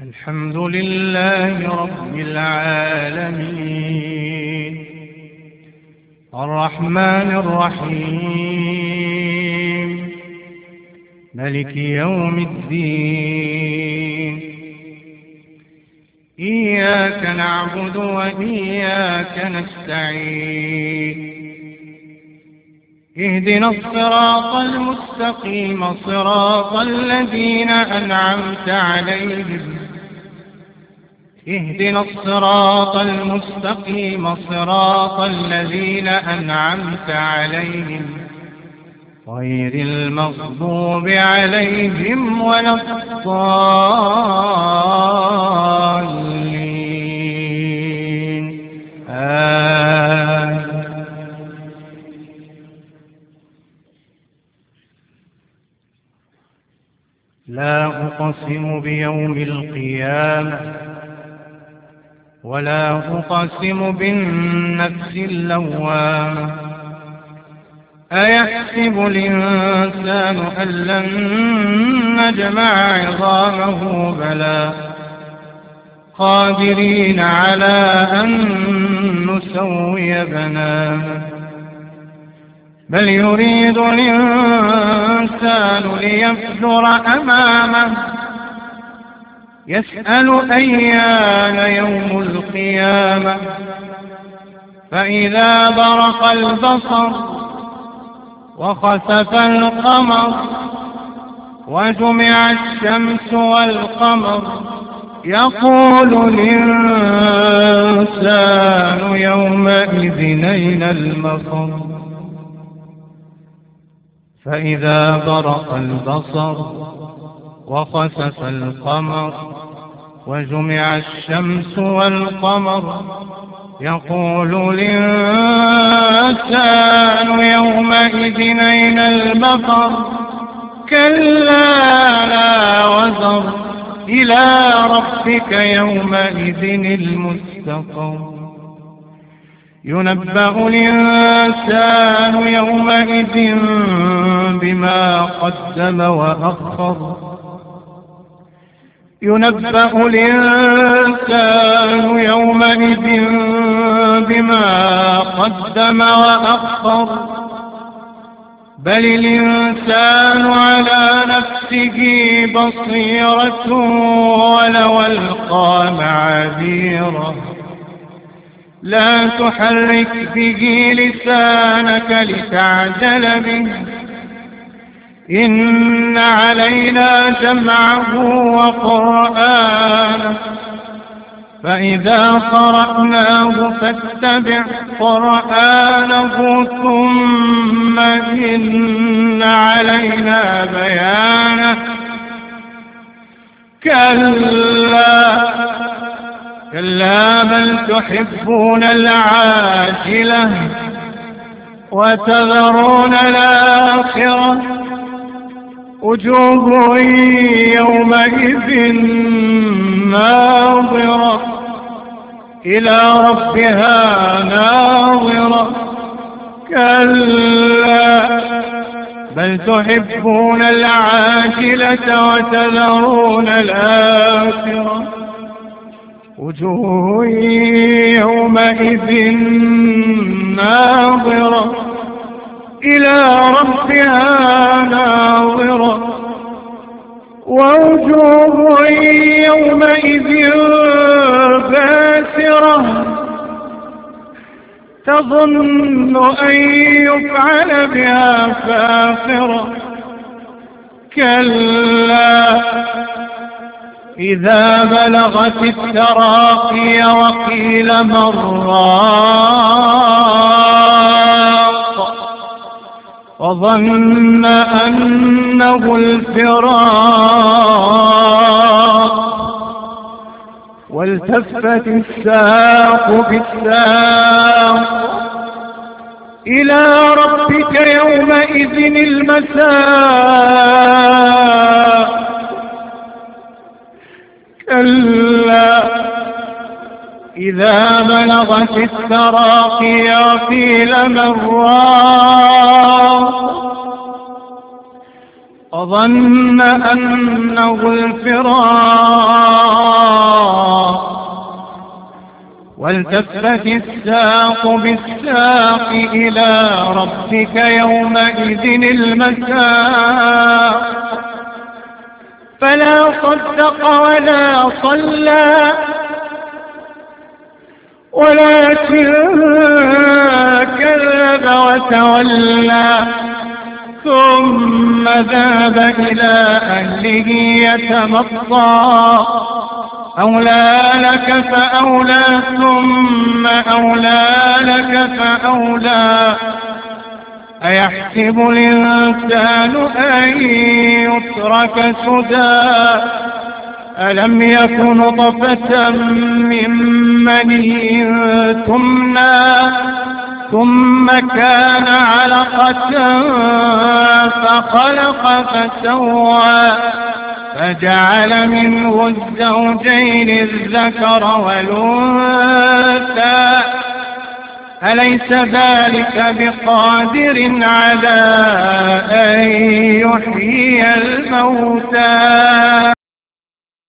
الحمد لله رب العالمين الرحمن الرحيم ملك يوم الدين إياك نعبد وإياك نستعين اهدنا الصراط المستقيم صراط الذين أنعمت عليهم اهدنا الصراط المستقيم صراط الذين أنعمت عليهم غير المغضوب عليهم ولا الضالين آمين. لا أقسم بيوم القيامة ولا أقسم بالنفس اللوامة أيحسب الإنسان أن لن نجمع عظامه بلى قادرين على أن نسوي بنانه بل يريد الإنسان ليفجر أمامه يسأل أيان يوم القيامة فإذا برق البصر وخسف القمر وجمع الشمس والقمر يقول الإنسان يومئذ أين المفر فإذا برق البصر وخسف القمر وجمع الشمس والقمر يقول الإنسان يومئذ أين المفر كلا لا وزر إلى ربك يومئذ المستقر ينبأ الإنسان يومئذ بما قدم وأخر ينبأ الإنسان يومئذ بما قدم وأخر بل الإنسان على نفسه بصيرة ولو ألقى معاذيره لا تحرك به لسانك لتعجل به إن علينا جمعه وقرآنه فإذا قرأناه فاتبع قرآنه ثم إن علينا بيانه كلا بل تحبون العاجلة وتذرون الآخرة وجوه يومئذ ناظرة إلى ربها ناظرة كلا بل تحبون العاجلة وتذرون الآخرة وجوه يومئذ ناظرة إلى ربها ناظرة ووجوه يومئذ باسرة تظن أن يفعل بها فاقرة كلا إذا بلغت التراقي وقيل من راق وظن أنه الفراق والتفت الساق بالساق إلى ربك يومئذ المساق كلا إذا بلغت التراقي وقيل من راق وظن أنه الفراق والتفت الساق بالساق إلى ربك يومئذ المساق فلا صدق ولا صلى ولكن كذب وتولى ثم ذهب إلى أهله يتمطى أولى لك فأولى ثم أولى لك فأولى أيحسب الإنسان أن يترك سدى ألم يكن نطفة من مني تمنى ثم كان علقة فخلق فسوى فجعل منه الزوجين الذكر والأنثى أليس ذلك بقادر على أن يحيي الموتى